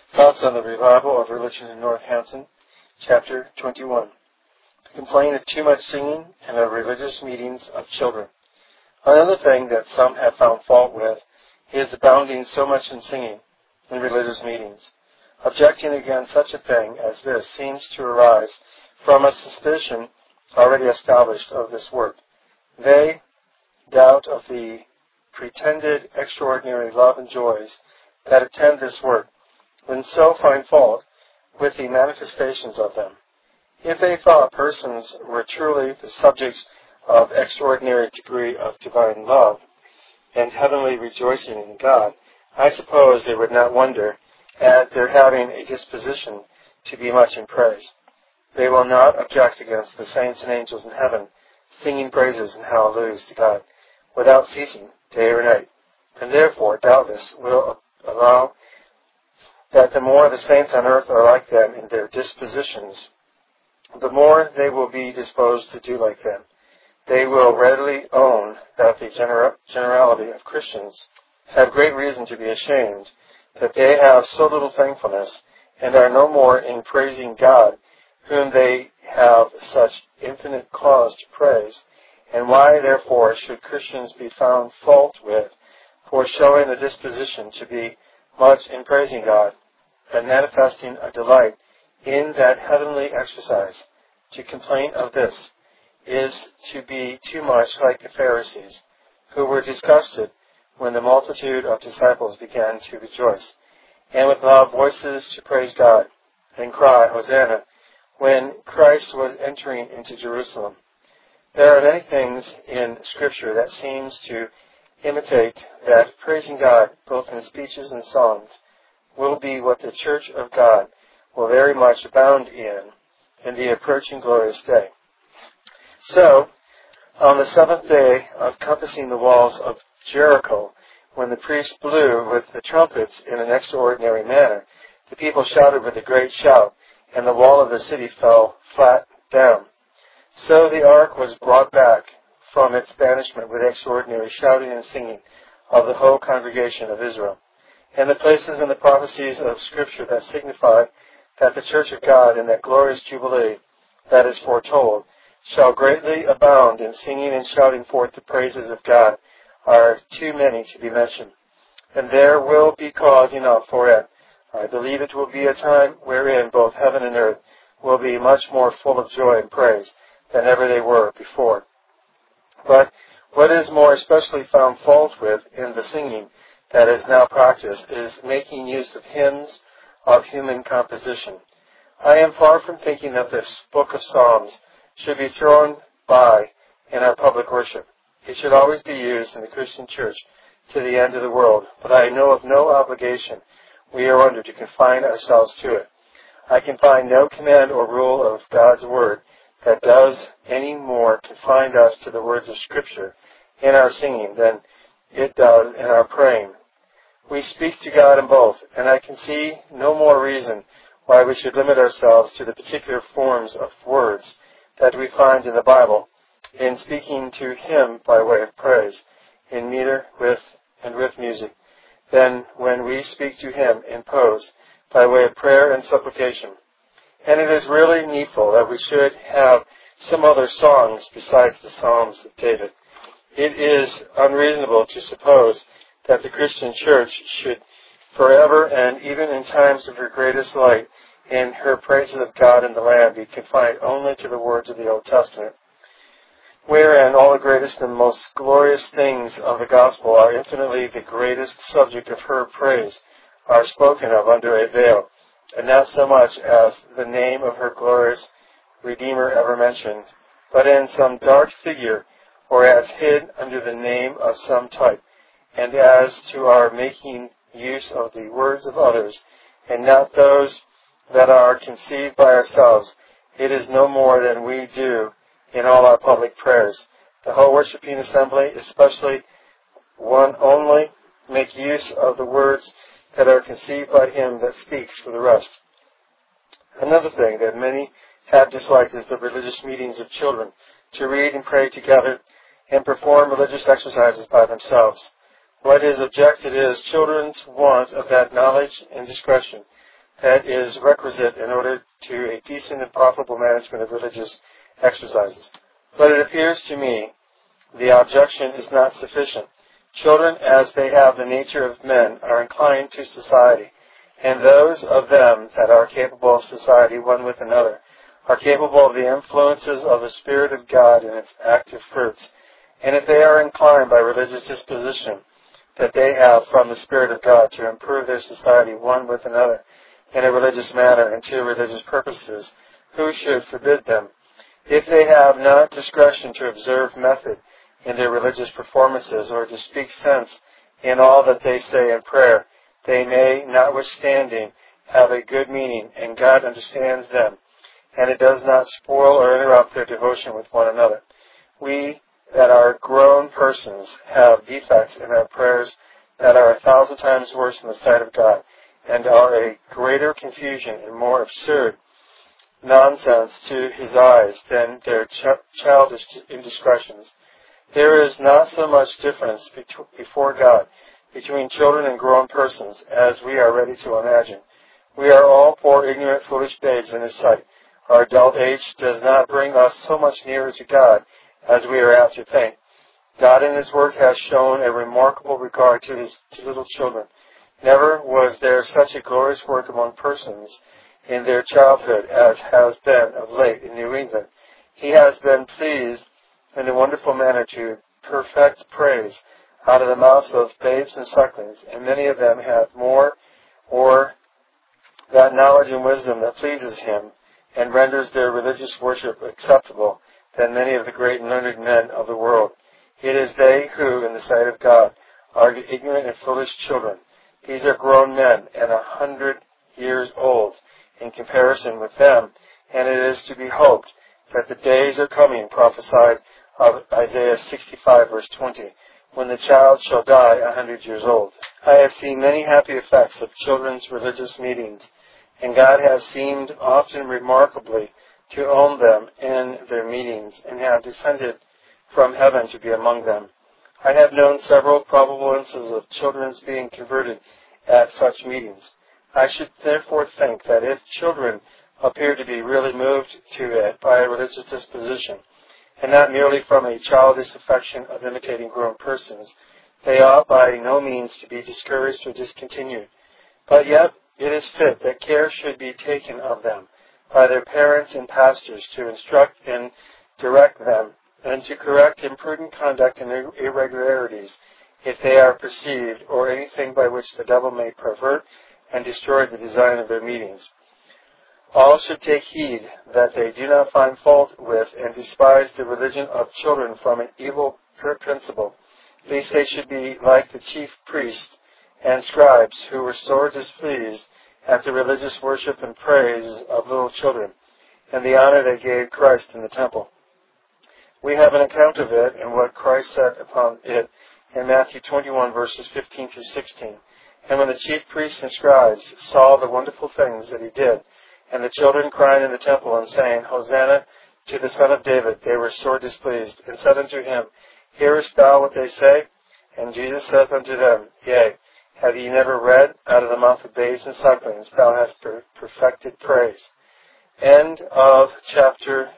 Thoughts on the Revival of Religion in Northampton, Chapter 21. Complain of too much singing and of religious meetings of children. Another thing that some have found fault with is abounding so much in singing in religious meetings. Objecting against such a thing as this seems to arise from a suspicion already established of this work. They doubt of the pretended extraordinary love and joys that attend this work, and so find fault with the manifestations of them. If they thought persons were truly the subjects of extraordinary degree of divine love and heavenly rejoicing in God, I suppose they would not wonder at their having a disposition to be much in praise. They will not object against the saints and angels in heaven singing praises and hallelujahs to God without ceasing day or night, and therefore doubtless will allow that the more the saints on earth are like them in their dispositions, the more they will be disposed to do like them. They will readily own that the generality of Christians have great reason to be ashamed that they have so little thankfulness and are no more in praising God, whom they have such infinite cause to praise, and why therefore should Christians be found fault with for showing a disposition to be much in praising God and manifesting a delight in that heavenly exercise. To complain of this is to be too much like the Pharisees, who were disgusted when the multitude of disciples began to rejoice, and with loud voices to praise God, and cry, Hosanna, when Christ was entering into Jerusalem. There are many things in Scripture that seems to imitate that praising God, both in speeches and songs, will be what the Church of God will very much abound in the approaching glorious day. So, on the seventh day of compassing the walls of Jericho, when the priests blew with the trumpets in an extraordinary manner, the people shouted with a great shout, and the wall of the city fell flat down. So the ark was brought back from its banishment with extraordinary shouting and singing of the whole congregation of Israel. And the places and the prophecies of Scripture that signify that the Church of God in that glorious Jubilee that is foretold shall greatly abound in singing and shouting forth the praises of God are too many to be mentioned. And there will be cause enough for it. I believe it will be a time wherein both heaven and earth will be much more full of joy and praise than ever they were before. But what is more especially found fault with in the singing that is now practiced is making use of hymns of human composition. I am far from thinking that this book of Psalms should be thrown by in our public worship. It should always be used in the Christian church to the end of the world, but I know of no obligation we are under to confine ourselves to it. I can find no command or rule of God's Word that does any more confine us to the words of Scripture in our singing than it does in our praying. We speak to God in both, and I can see no more reason why we should limit ourselves to the particular forms of words that we find in the Bible in speaking to Him by way of praise, in meter, with music, than when we speak to Him in prose by way of prayer and supplication. And it is really needful that we should have some other songs besides the Psalms of David. It is unreasonable to suppose that the Christian church should forever and even in times of her greatest light in her praises of God and the Lamb be confined only to the words of the Old Testament, wherein all the greatest and most glorious things of the gospel are infinitely the greatest subject of her praise are spoken of under a veil, and not so much as the name of her glorious Redeemer ever mentioned, but in some dark figure, or as hid under the name of some type. And as to our making use of the words of others, and not those that are conceived by ourselves, it is no more than we do in all our public prayers. The whole worshiping assembly, especially one only, make use of the words that are conceived by Him that speaks for the rest. Another thing that many have disliked is the religious meetings of children, to read and pray together and perform religious exercises by themselves. What is objected is children's want of that knowledge and discretion that is requisite in order to a decent and profitable management of religious exercises. But it appears to me the objection is not sufficient. Children, as they have the nature of men, are inclined to society, and those of them that are capable of society one with another are capable of the influences of the Spirit of God in its active fruits. And if they are inclined by religious disposition that they have from the Spirit of God to improve their society one with another in a religious manner and to religious purposes, who should forbid them? If they have not discretion to observe method in their religious performances or to speak sense in all that they say in prayer, they may, notwithstanding, have a good meaning, and God understands them, and it does not spoil or interrupt their devotion with one another. We that are grown persons have defects in our prayers that are 1,000 times worse in the sight of God, and are a greater confusion and more absurd nonsense to His eyes than their childish indiscretions. There is not so much difference before God between children and grown persons as we are ready to imagine. We are all poor, ignorant, foolish babes in His sight. Our adult age does not bring us so much nearer to God as we are apt to think. God in His Word has shown a remarkable regard to little children. Never was there such a glorious work among persons in their childhood as has been of late in New England. He has been pleased in a wonderful manner to perfect praise out of the mouths of babes and sucklings, and many of them have more or that knowledge and wisdom that pleases Him and renders their religious worship acceptable than many of the great and learned men of the world. It is they who, in the sight of God, are ignorant and foolish children. These are grown men and 100 years old in comparison with them, and it is to be hoped that the days are coming prophesied of Isaiah 65 verse 20, when the child shall die 100 years old. I have seen many happy effects of children's religious meetings, and God has seemed often remarkably to own them in their meetings, and have descended from heaven to be among them. I have known several probable instances of children's being converted at such meetings. I should therefore think that if children appear to be really moved to it by a religious disposition, and not merely from a childish affection of imitating grown persons, they ought by no means to be discouraged or discontinued. But yet it is fit that care should be taken of them by their parents and pastors to instruct and direct them, and to correct imprudent conduct and irregularities if they are perceived, or anything by which the devil may pervert and destroy the design of their meetings. All should take heed that they do not find fault with and despise the religion of children from an evil principle, lest they should be like the chief priests and scribes, who were sore displeased at the religious worship and praise of little children, and the honor they gave Christ in the temple. We have an account of it and what Christ said upon it in Matthew 21 verses 15 through 16. And when the chief priests and scribes saw the wonderful things that He did, and the children crying in the temple and saying, Hosanna to the Son of David, they were sore displeased, and said unto Him, Hearest thou what they say? And Jesus saith unto them, Yea, have ye never read, out of the mouth of babes and sucklings thou hast perfected praise? End of chapter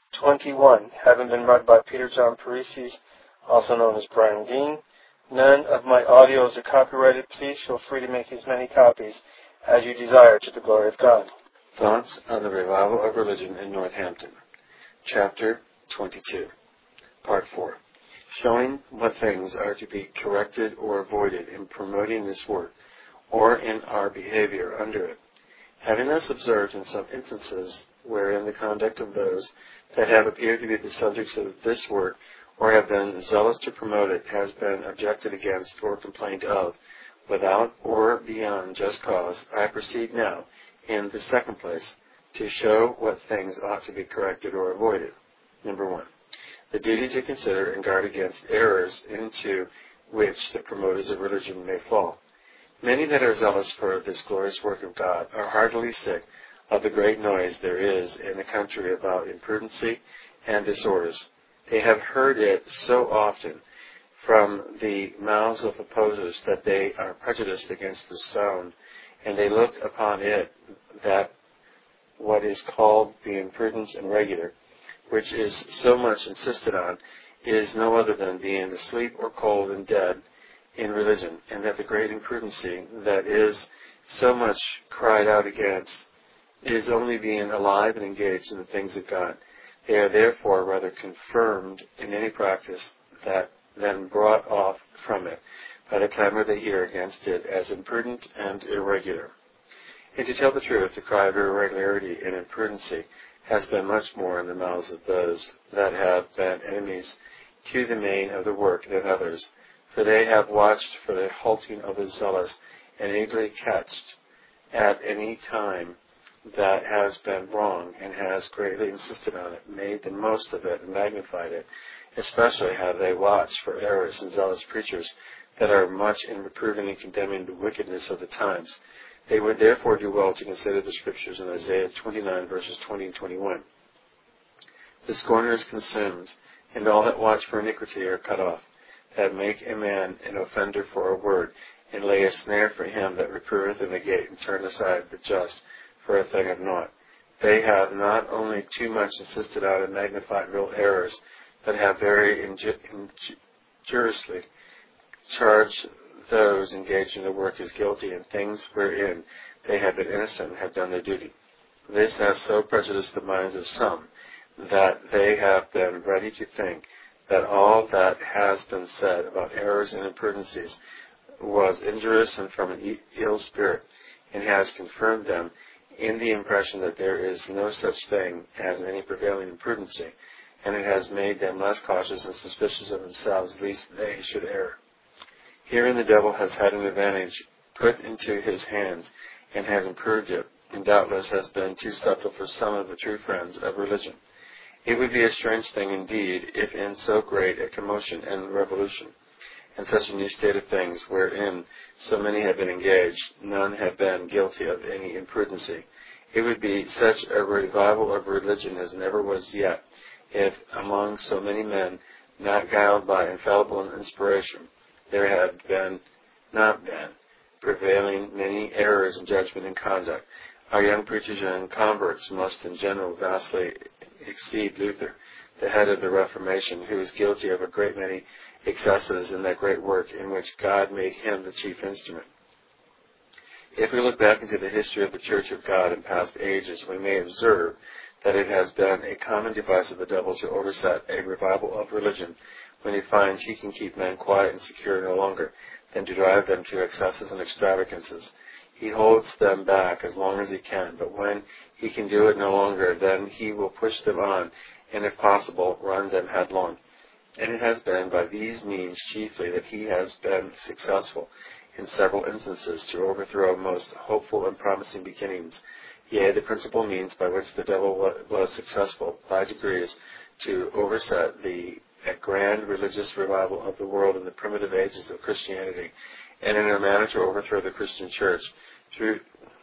21, having been read by Peter John Parisi, also known as Brian Dean. None of my audios are copyrighted. Please feel free to make as many copies as you desire to the glory of God. Thoughts on the Revival of Religion in Northampton, Chapter 22, Part 4. Showing what things are to be corrected or avoided in promoting this work, or in our behavior under it. Having thus observed in some instances wherein the conduct of those that have appeared to be the subjects of this work, or have been zealous to promote it, has been objected against or complained of, without or beyond just cause, I proceed now, in the second place, to show what things ought to be corrected or avoided. Number 1. The duty to consider and guard against errors into which the promoters of religion may fall. Many that are zealous for this glorious work of God are heartily sick of the great noise there is in the country about imprudency and disorders. They have heard it so often from the mouths of opposers that they are prejudiced against the sound and they look upon it that what is called being prudent and regular, which is so much insisted on, is no other than being asleep or cold and dead in religion, and that the great imprudency that is so much cried out against is only being alive and engaged in the things of God. They are therefore rather confirmed in any practice than brought off from it by the clamor they hear against it as imprudent and irregular. And to tell the truth, the cry of irregularity and imprudency has been much more in the mouths of those that have been enemies to the main of the work than others, for they have watched for the halting of the zealous, and eagerly catched at any time that has been wrong, and has greatly insisted on it, made the most of it, and magnified it. Especially have they watched for errors and zealous preachers that are much in reproving and condemning the wickedness of the times. They would therefore do well to consider the Scriptures in Isaiah 29, verses 20 and 21. The scorner is consumed, and all that watch for iniquity are cut off, that make a man an offender for a word, and lay a snare for him that reproveth in the gate, and turn aside the just for a thing of naught. They have not only too much insisted on and magnified real errors, but have very injuriously charged those engaged in the work as guilty in things wherein they have been innocent and have done their duty. This has so prejudiced the minds of some that they have been ready to think that all that has been said about errors and imprudencies was injurious and from an ill spirit, and has confirmed them in the impression that there is no such thing as any prevailing imprudency, and it has made them less cautious and suspicious of themselves, lest they should err. Herein the devil has had an advantage put into his hands, and has improved it, and doubtless has been too subtle for some of the true friends of religion. It would be a strange thing indeed, if in so great a commotion and revolution, and such a new state of things, wherein so many have been engaged, none have been guilty of any imprudency. It would be such a revival of religion as never was yet, if among so many men, not guiled by infallible inspiration, there had not been prevailing many errors in judgment and conduct. Our young preachers and converts must in general vastly exceed Luther, the head of the Reformation, who is guilty of a great many excesses in that great work in which God made him the chief instrument. If we look back into the history of the Church of God in past ages, we may observe that it has been a common device of the devil to overset a revival of religion when he finds he can keep men quiet and secure no longer, than to drive them to excesses and extravagances. He holds them back as long as he can, but when he can do it no longer, then he will push them on, and if possible, run them headlong. And it has been by these means chiefly that he has been successful in several instances to overthrow most hopeful and promising beginnings. Yea, the principal means by which the devil was successful by degrees to overset a grand religious revival of the world in the primitive ages of Christianity, and in a manner to overthrow the Christian church through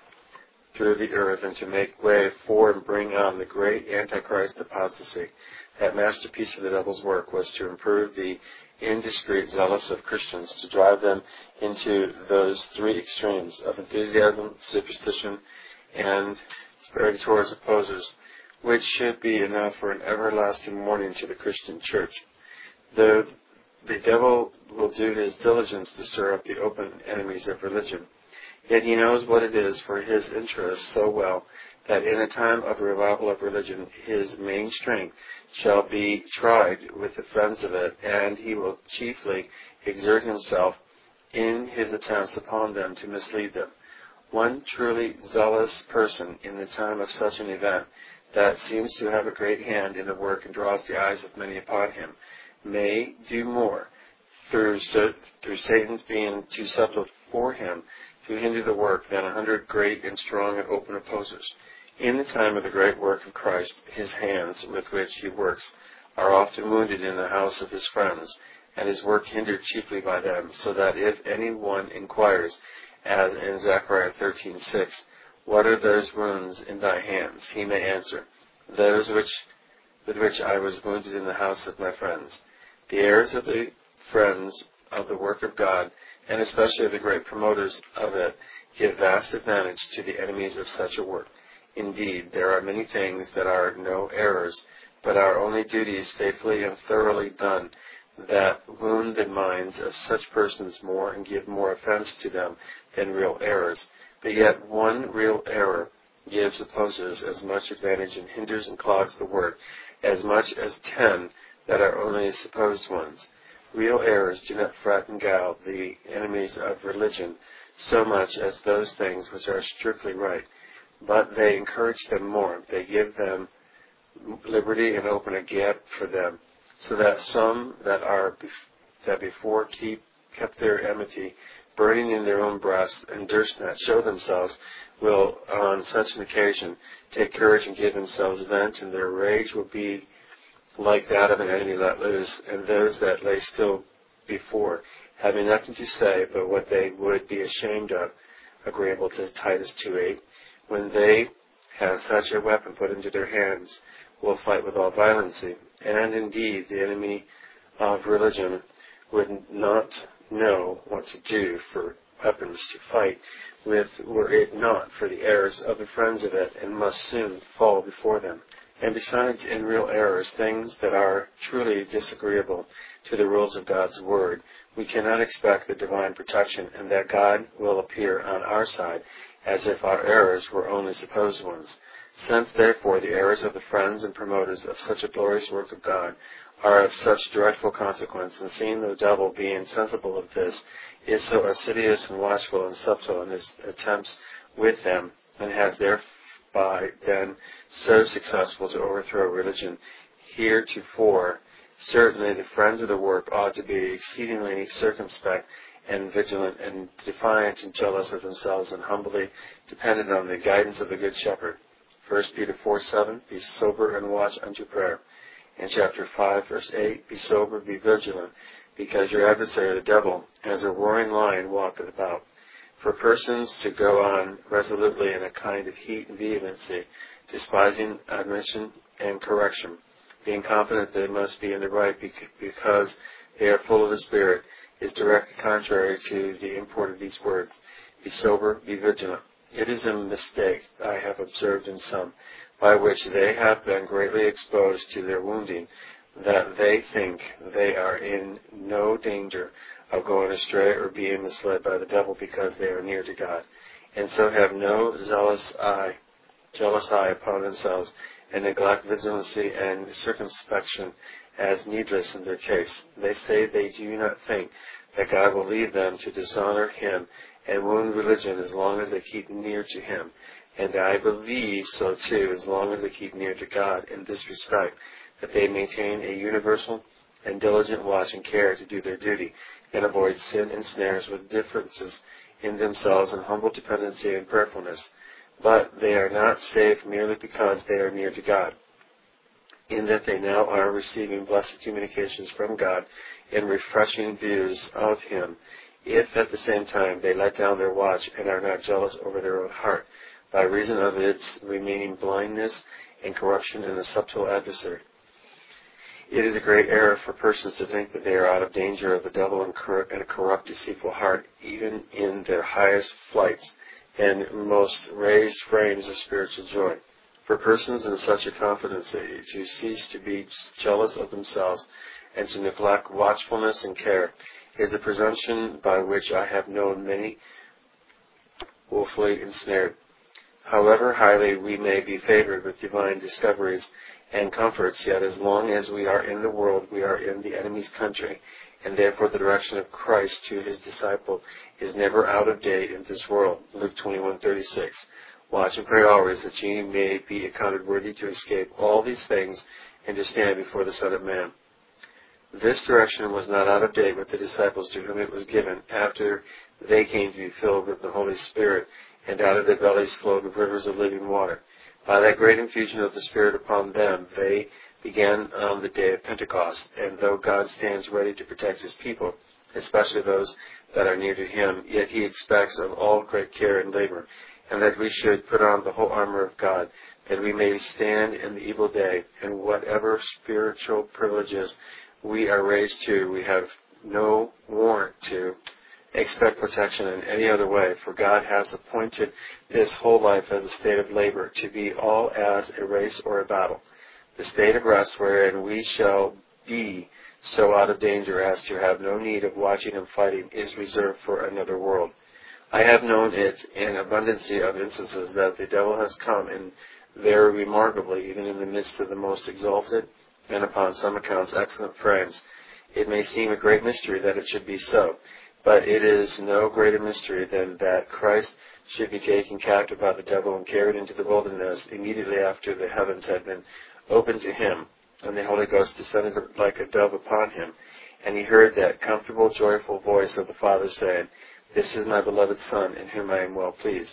the earth, and to make way for and bring on the great Antichrist apostasy. That masterpiece of the devil's work was to improve the indiscreet zealous of Christians, to drive them into those three extremes of enthusiasm, superstition, and disparity towards opposers, which should be enough for an everlasting warning to the Christian church. The devil will do his diligence to stir up the open enemies of religion, yet he knows what it is for his interest so well that in a time of revival of religion his main strength shall be tried with the friends of it, and he will chiefly exert himself in his attempts upon them to mislead them. One truly zealous person in the time of such an event that seems to have a great hand in the work and draws the eyes of many upon him may do more through Satan's being too subtle for him to hinder the work than 100 great and strong and open opposers. In the time of the great work of Christ, his hands with which he works are often wounded in the house of his friends, and his work hindered chiefly by them, so that if any one inquires, as in Zechariah 13:6, what are those wounds in thy hands? He may answer, those with which I was wounded in the house of my friends. The errors of the friends of the work of God and especially the great promoters of it, give vast advantage to the enemies of such a work. Indeed, there are many things that are no errors, but are only duties faithfully and thoroughly done, that wound the minds of such persons more and give more offense to them than real errors. But yet one real error gives opposers as much advantage and hinders and clogs the work, as much as 10 that are only supposed ones. Real errors do not fret and gall the enemies of religion so much as those things which are strictly right, but they encourage them more. They give them liberty and open a gap for them, so that some that before kept their enmity burning in their own breasts and durst not show themselves, will on such an occasion take courage and give themselves vent, and their rage will be like that of an enemy let loose, and those that lay still before, having nothing to say but what they would be ashamed of, agreeable to Titus 2:8, when they have such a weapon put into their hands, will fight with all violency. And indeed, the enemy of religion would not know what to do for weapons to fight with were it not for the errors of the friends of it, and must soon fall before them. And besides, in real errors, things that are truly disagreeable to the rules of God's Word, we cannot expect the divine protection, and that God will appear on our side, as if our errors were only supposed ones. Since, therefore, the errors of the friends and promoters of such a glorious work of God are of such dreadful consequence, and seeing the devil, being sensible of this, is so assiduous and watchful and subtle in his attempts with them, and has thereby been so successful to overthrow religion heretofore, certainly the friends of the work ought to be exceedingly circumspect and vigilant and defiant and jealous of themselves, and humbly dependent on the guidance of the Good Shepherd. 1 Peter 4:7, be sober and watch unto prayer. In chapter 5, verse 8, be sober, be vigilant, because your adversary, the devil, as a roaring lion, walketh about. For persons to go on resolutely in a kind of heat and vehemency, despising admonition and correction, being confident they must be in the right because they are full of the Spirit, is directly contrary to the import of these words. Be sober, be vigilant. It is a mistake I have observed in some, by which they have been greatly exposed to their wounding, that they think they are in no danger of going astray or being misled by the devil because they are near to God, and so have no jealous eye upon themselves, and neglect vigilancy and circumspection as needless in their case. They say they do not think that God will lead them to dishonor Him and wound religion as long as they keep near to Him. And I believe so too, as long as they keep near to God in this respect, that they maintain a universal and diligent watch and care to do their duty, and avoid sin and snares with differences in themselves and humble dependency and prayerfulness. But they are not safe merely because they are near to God, in that they now are receiving blessed communications from God and refreshing views of Him, if at the same time they let down their watch and are not jealous over their own heart, by reason of its remaining blindness and corruption in the subtle adversary. It is a great error for persons to think that they are out of danger of the devil and a corrupt, deceitful heart, even in their highest flights and most raised frames of spiritual joy. For persons in such a confidence to cease to be jealous of themselves and to neglect watchfulness and care is a presumption by which I have known many woefully ensnared. However highly we may be favored with divine discoveries and comforts, yet as long as we are in the world, we are in the enemy's country, and therefore the direction of Christ to His disciple is never out of date in this world. Luke 21:36. Watch and pray always, that ye may be accounted worthy to escape all these things and to stand before the Son of Man. This direction was not out of date with the disciples to whom it was given after they came to be filled with the Holy Spirit, and out of their bellies flowed rivers of living water. By that great infusion of the Spirit upon them, they began on the day of Pentecost, and though God stands ready to protect His people, especially those that are near to Him, yet He expects of all great care and labor, and that we should put on the whole armor of God, that we may stand in the evil day, and whatever spiritual privileges we are raised to, we have no warrant to expect protection in any other way, for God has appointed this whole life as a state of labor, to be all as a race or a battle. The state of rest wherein we shall be so out of danger as to have no need of watching and fighting is reserved for another world. I have known it in abundancy of instances that the devil has come in very remarkably, even in the midst of the most exalted and upon some accounts excellent friends. It may seem a great mystery that it should be so, but it is no greater mystery than that Christ should be taken captive by the devil and carried into the wilderness immediately after the heavens had been opened to him, and the Holy Ghost descended like a dove upon him, and he heard that comfortable, joyful voice of the Father saying, "This is my beloved Son, in whom I am well pleased."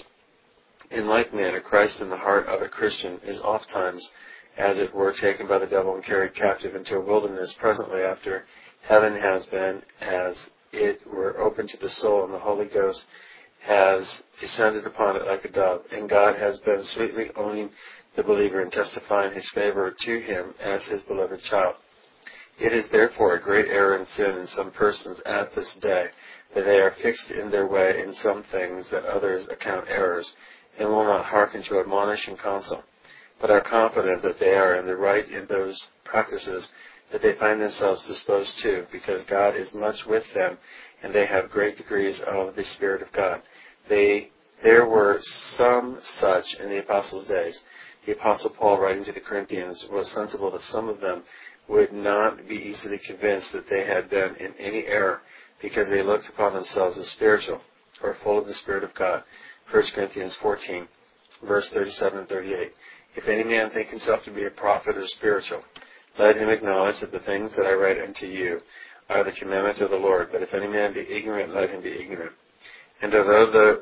In like manner, Christ in the heart of a Christian is ofttimes, as it were, taken by the devil and carried captive into a wilderness presently after heaven has been, as it were, opened to the soul, and the Holy Ghost has descended upon it like a dove, and God has been sweetly owning the believer and testifying his favor to him as his beloved child. It is therefore a great error and sin in some persons at this day that they are fixed in their way in some things that others account errors, and will not hearken to admonish and counsel, but are confident that they are in the right in those practices that they find themselves disposed to, because God is much with them, and they have great degrees of the Spirit of God. There were some such in the Apostles' days. The Apostle Paul, writing to the Corinthians, was sensible that some of them would not be easily convinced that they had been in any error, because they looked upon themselves as spiritual, or full of the Spirit of God. 1 Corinthians 14, verse 37 and 38. If any man think himself to be a prophet or spiritual, let him acknowledge that the things that I write unto you are the commandment of the Lord. But if any man be ignorant, let him be ignorant. And although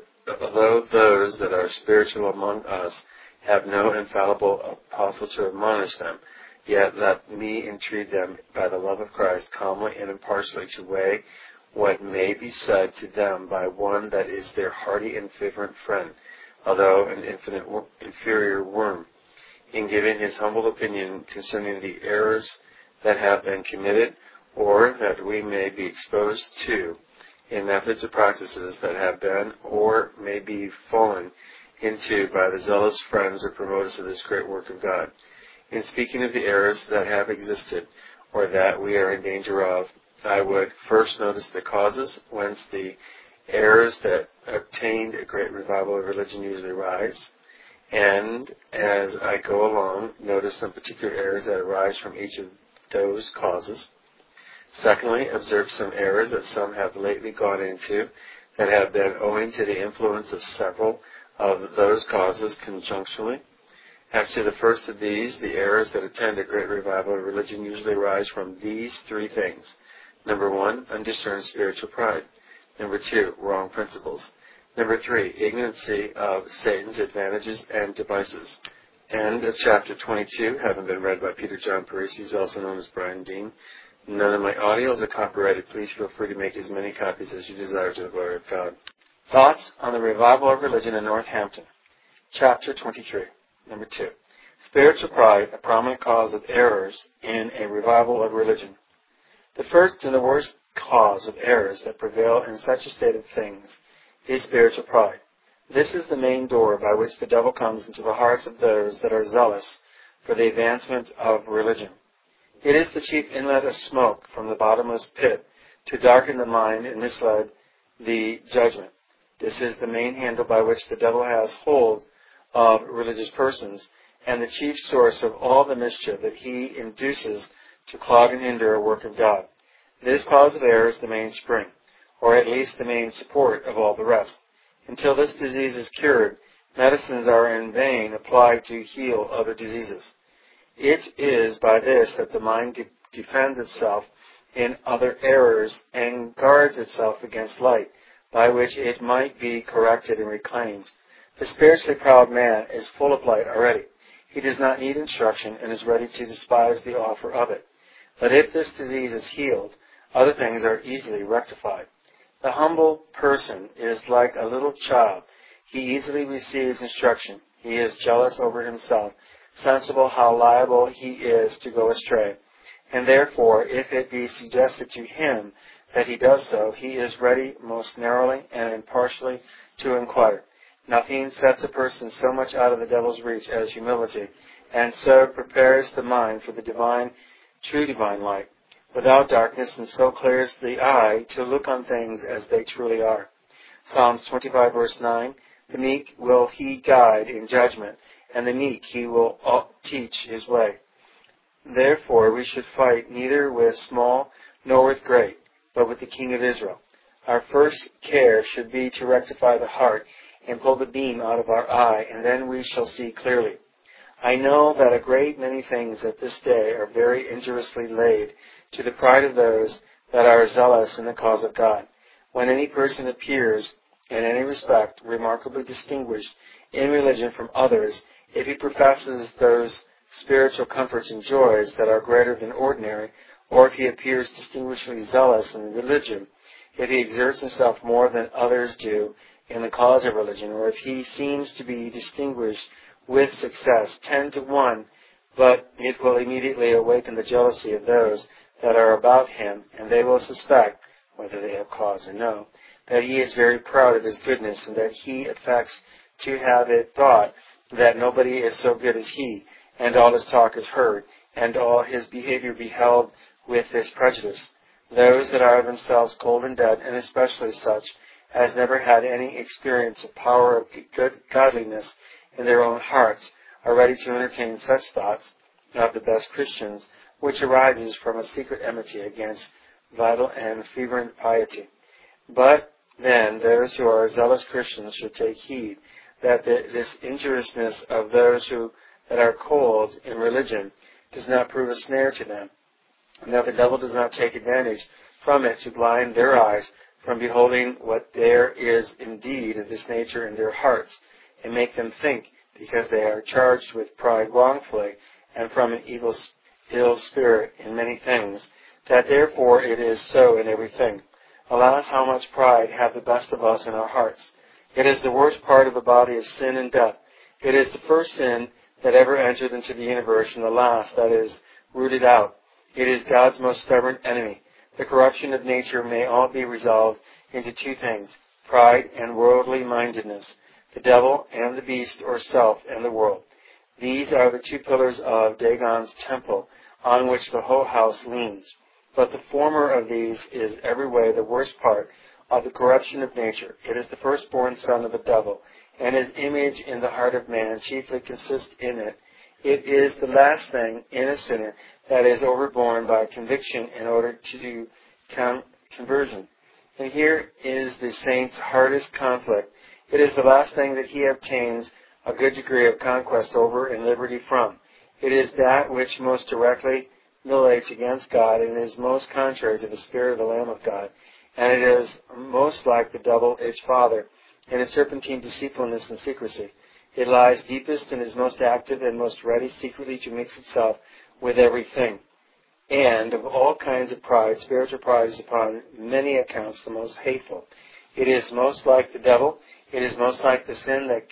those that are spiritual among us have no infallible apostle to admonish them, yet let me entreat them by the love of Christ calmly and impartially to weigh what may be said to them by one that is their hearty and fervent friend, although an infinite inferior worm, in giving his humble opinion concerning the errors that have been committed, or that we may be exposed to, in methods or practices that have been or may be fallen into by the zealous friends or promoters of this great work of God. In speaking of the errors that have existed, or that we are in danger of, I would first notice the causes whence the errors that obtained a great revival of religion usually rise, and as I go along, notice some particular errors that arise from each of those causes. Secondly, observe some errors that some have lately gone into that have been owing to the influence of several of those causes conjunctionally. As to the first of these, the errors that attend a great revival of religion usually arise from these three things. Number 1, undiscerned spiritual pride. Number 2, wrong principles. Number 3, ignorancy of Satan's advantages and devices. End of chapter 22, having been read by Peter John Parisi, also known as Brian Dean. None of my audios are copyrighted. Please feel free to make as many copies as you desire to the glory of God. Thoughts on the Revival of Religion in Northampton. Chapter 23. Number 2. Spiritual pride, a prominent cause of errors in a revival of religion. The first and the worst cause of errors that prevail in such a state of things is spiritual pride. This is the main door by which the devil comes into the hearts of those that are zealous for the advancement of religion. It is the chief inlet of smoke from the bottomless pit to darken the mind and mislead the judgment. This is the main handle by which the devil has hold of religious persons, and the chief source of all the mischief that he induces to clog and hinder a work of God. This cause of error is the mainspring, or at least the main support of all the rest. Until this disease is cured, medicines are in vain applied to heal other diseases. It is by this that the mind defends itself in other errors and guards itself against light, by which it might be corrected and reclaimed. The spiritually proud man is full of light already. He does not need instruction and is ready to despise the offer of it. But if this disease is healed, other things are easily rectified. The humble person is like a little child. He easily receives instruction. He is jealous over himself, sensible how liable he is to go astray. And therefore, if it be suggested to him that he does so, he is ready most narrowly and impartially to inquire. Nothing sets a person so much out of the devil's reach as humility, and so prepares the mind for the true divine light, without darkness, and so clears the eye to look on things as they truly are. Psalms 25 verse 9, the meek will he guide in judgment, and the meek he will teach his way. Therefore we should fight neither with small nor with great, but with the King of Israel. Our first care should be to rectify the heart and pull the beam out of our eye, and then we shall see clearly. I know that a great many things at this day are very injuriously laid to the pride of those that are zealous in the cause of God. When any person appears in any respect remarkably distinguished in religion from others, if he professes those spiritual comforts and joys that are greater than ordinary, or if he appears distinguishedly zealous in religion, if he exerts himself more than others do in the cause of religion, or if he seems to be distinguished with success 10 to 1, but it will immediately awaken the jealousy of those that are about him, and they will suspect, whether they have cause or no, that he is very proud of his goodness, and that he affects to have it thought that nobody is so good as he, and all his talk is heard, and all his behavior beheld with this prejudice. Those that are themselves cold and dead, and especially such as never had any experience of power of good godliness in their own hearts, are ready to entertain such thoughts of the best Christians, which arises from a secret enmity against vital and fervent piety. But then those who are zealous Christians should take heed that this injuriousness of those that are cold in religion does not prove a snare to them, and that the devil does not take advantage from it to blind their eyes from beholding what there is indeed of this nature in their hearts, and make them think, because they are charged with pride wrongfully, and from an ill spirit in many things, that therefore it is so in everything. Alas, how much pride have the best of us in our hearts! It is the worst part of the body of sin and death. It is the first sin that ever entered into the universe, and the last that is rooted out. It is God's most stubborn enemy. The corruption of nature may all be resolved into two things: pride and worldly mindedness, the devil and the beast or self and the world. These are the two pillars of Dagon's temple on which the whole house leans. But the former of these is every way the worst part of the corruption of nature. It is the firstborn son of the devil, and his image in the heart of man chiefly consists in it. It is the last thing in a sinner that is overborne by conviction in order to conversion. And here is the saint's hardest conflict. It is the last thing that he obtains a good degree of conquest over and liberty from. It is that which most directly militates against God, and is most contrary to the spirit of the Lamb of God. And it is most like the devil, its father, in its serpentine deceitfulness and secrecy. It lies deepest and is most active and most ready secretly to mix itself with everything. And of all kinds of pride, spiritual pride is upon many accounts the most hateful. It is most like the devil. It is most like the sin that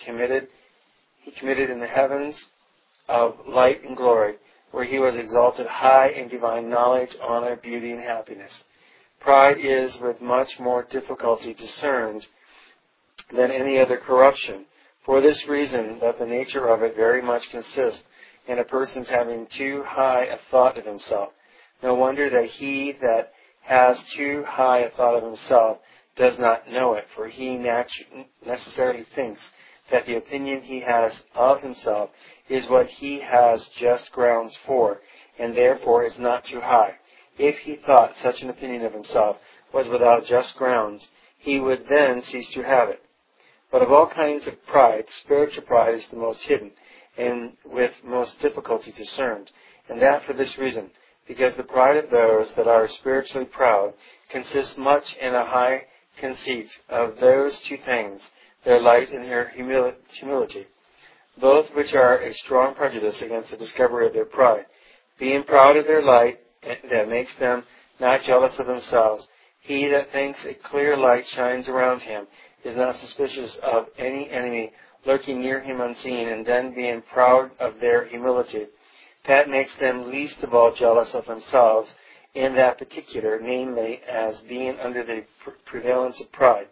he committed in the heavens of light and glory, where he was exalted high in divine knowledge, honor, beauty, and happiness. Pride is with much more difficulty discerned than any other corruption, for this reason, that the nature of it very much consists in a person's having too high a thought of himself. No wonder that he that has too high a thought of himself does not know it, for he necessarily thinks that the opinion he has of himself is what he has just grounds for, and therefore is not too high. If he thought such an opinion of himself was without just grounds, he would then cease to have it. But of all kinds of pride, spiritual pride is the most hidden, and with most difficulty discerned, and that for this reason, because the pride of those that are spiritually proud consists much in a high conceit of those two things, their light and their humility, both which are a strong prejudice against the discovery of their pride. Being proud of their light, that makes them not jealous of themselves. He that thinks a clear light shines around him is not suspicious of any enemy lurking near him unseen, and then being proud of their humility. That makes them least of all jealous of themselves in that particular, namely as being under the prevalence of pride.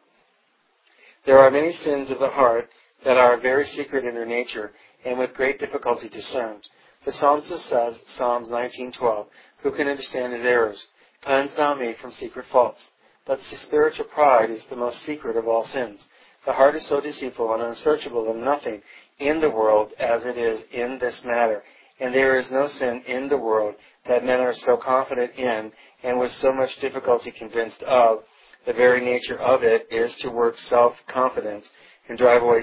There are many sins of the heart that are very secret in their nature and with great difficulty discerned. The psalmist says, Psalms 19:12, "Who can understand his errors? Cleanse thou me from secret faults." But spiritual pride is the most secret of all sins. The heart is so deceitful and unsearchable that nothing in the world as it is in this matter, and there is no sin in the world that men are so confident in and with so much difficulty convinced of. The very nature of it is to work self-confidence and drive away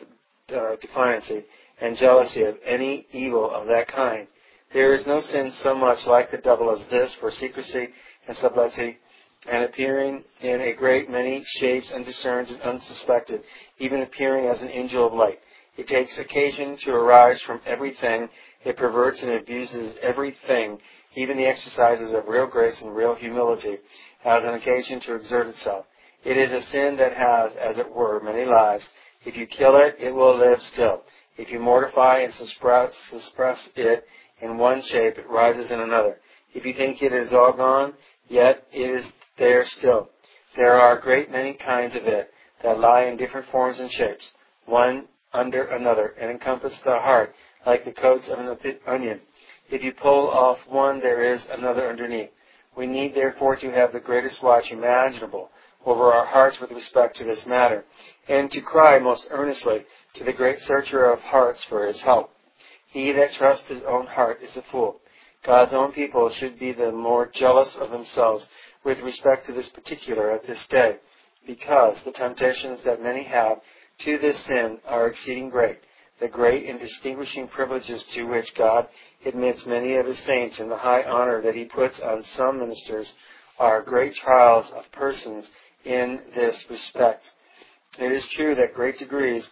self-defiancy and jealousy of any evil of that kind. There is no sin so much like the devil as this, for secrecy and subtlety, and appearing in a great many shapes undiscerned and unsuspected, even appearing as an angel of light. It takes occasion to arise from everything. It perverts and abuses everything, even the exercises of real grace and real humility, as an occasion to exert itself. It is a sin that has, as it were, many lives. If you kill it, it will live still. If you mortify and suppress it in one shape, it rises in another. If you think it is all gone, yet it is there still. There are a great many kinds of it that lie in different forms and shapes, one under another, and encompass the heart like the coats of an onion. If you pull off one, there is another underneath. We need therefore to have the greatest watch imaginable over our hearts with respect to this matter, and to cry most earnestly to the great searcher of hearts for his help. He that trusts his own heart is a fool. God's own people should be the more jealous of themselves with respect to this particular at this day, because the temptations that many have to this sin are exceeding great. The great and distinguishing privileges to which God admits many of his saints and the high honor that he puts on some ministers are great trials of persons in this respect. It is true that great degrees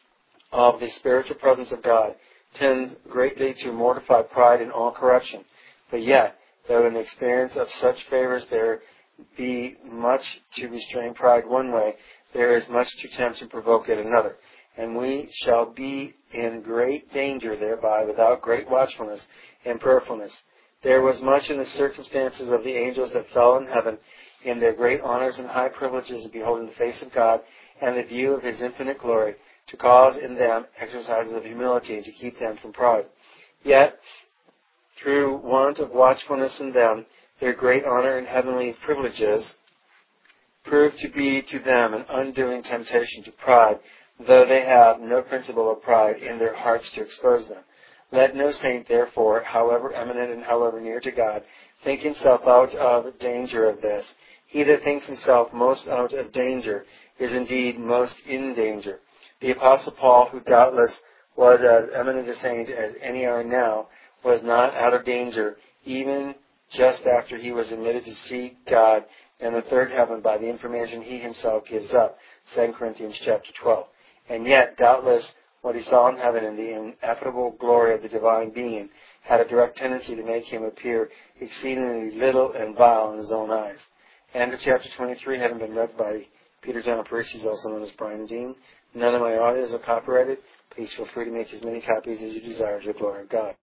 of the spiritual presence of God tends greatly to mortify pride and all corruption. But yet, though in the experience of such favors there be much to restrain pride one way, there is much to tempt and provoke it another. And we shall be in great danger thereby without great watchfulness and prayerfulness. There was much in the circumstances of the angels that fell in heaven in their great honors and high privileges of beholding the face of God and the view of his infinite glory, to cause in them exercises of humility and to keep them from pride. Yet, through want of watchfulness in them, their great honor and heavenly privileges prove to be to them an undoing temptation to pride, though they have no principle of pride in their hearts to expose them. Let no saint, therefore, however eminent and however near to God, think himself out of danger of this. He that thinks himself most out of danger is indeed most in danger. The Apostle Paul, who doubtless was as eminent a saint as any are now, was not out of danger, even just after he was admitted to see God in the third heaven by the information he himself gives up, 2 Corinthians chapter 12. And yet, doubtless, what he saw in heaven in the ineffable glory of the divine being had a direct tendency to make him appear exceedingly little and vile in his own eyes. End of chapter 23, having been read by Peter John Parisi, also known as Brian Dean. None of my audios are copyrighted. Please feel free to make as many copies as you desire to the glory of God.